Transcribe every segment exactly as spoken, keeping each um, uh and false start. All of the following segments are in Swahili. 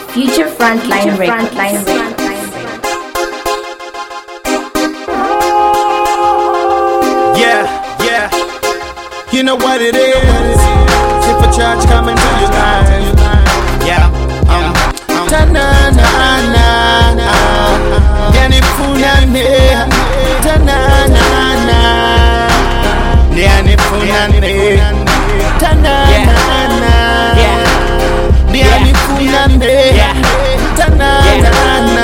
Future Frontline Records. Yeah, yeah. You know what it is. If a charge coming to your life. Yeah. Um. Ta na na na na. Yani funane. Ta na na na. Yani funane. Ta na na na. Yani funane. Ta na na na.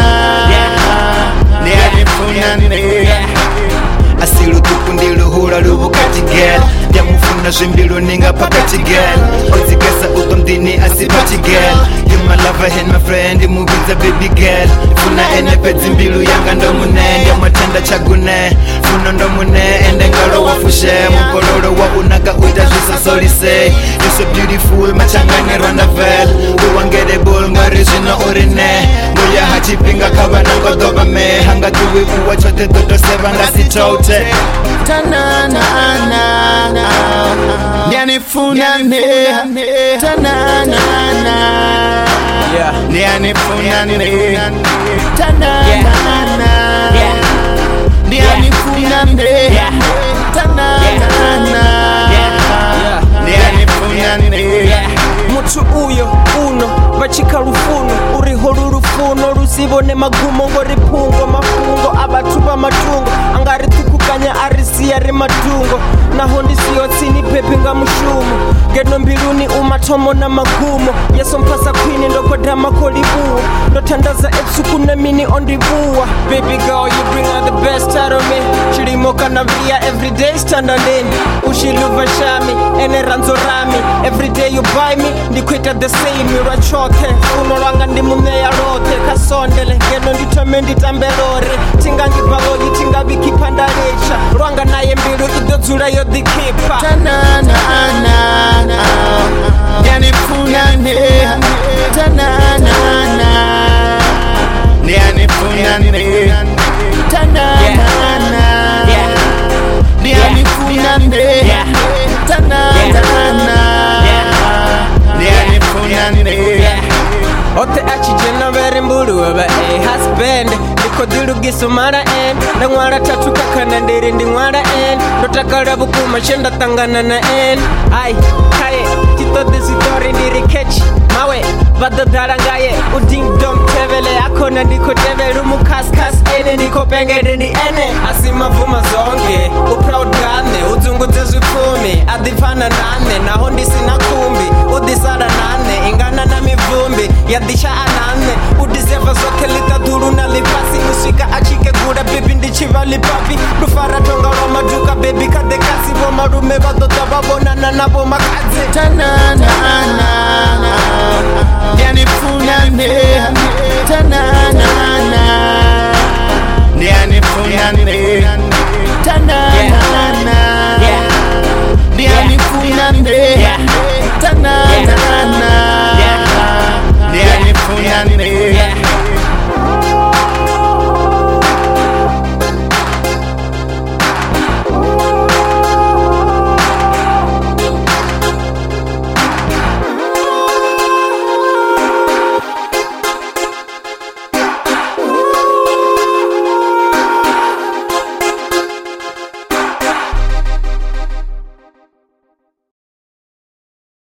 Yani funane. Asilu tukundilo hula lubu katigel Yamufuna zimbilu ninga pakatigel Ozigasa utomdini asipatigel You my lover and my friend, imubiza baby girl Funa ene pezi mbilu yanga ndo mune Yamatenda chagune, funa ndo mune Ende ngalo wafushe, mukoloro wa unaga ujajisa solise You're so beautiful, machangane Rwandavel Uwangerable, ngarizina urine Nguya hachipinga kabana ngodoba me Hanga tuwe uwa chote toto seva ngasitote Ta na na na na. Yani funane. Ta na na na. Yani funane. Ta na na na. Yani funane. Ta na na na. Yani funane. Mutu uyo uno bachika rufuno uriho rurufuno rusibone magumo ngo ripungo mafungo abatuba matungo angari tukukanya arisi yari matungo naho ndisiyo tsini pepe nga mushumo geno mbiluni umatomo na magumo yeso mpasa kwini ndoko drama kolibu ndotandaza etsuku na mini ondibuwa baby girl you bring out the best out of me chirimoka na via everyday standing ushiluva shami ene ranzorami everyday you buy me ndikwita the same mirachote unoranga ndi mumeya rote kasondele geno nditome nditambelore tingangi baloyi tingabi kipandalecha rwanga naye mbilu idodzula yo dikipa Ta na na na na. Yani funane. Ta na na na. Yani funane. Ta na na na. Yani funane. Ta na na na. Yani funane. Ote achi jena veri mbulu waba eh husband Niko dilu giso mara en Na ngwara tatu kakana ndiri ndi ngwara en Notakara buku mashenda tangana na en Ay, kaye, tito disi tori ndiri kechi Mawe, vada darangaye Uding dom tevele Akona ndiko tevele Rumu kas kas ene Niko pengede ni ene Asima vuma zonge Uproud gane Uzungu tezu kumi Adivana nane Na hondi sina kumbi Udisara nane Ingana na mivumbi Yadisha anane Udiseva zoke litaduru na lipasi Musika achike gura baby ndichiva lipapi Rufara tonga wa majuka baby kade kasi Voma rume vadota vabona na nabo makaze Ta na na na. Yani funane. Ta na na na. Yani funane.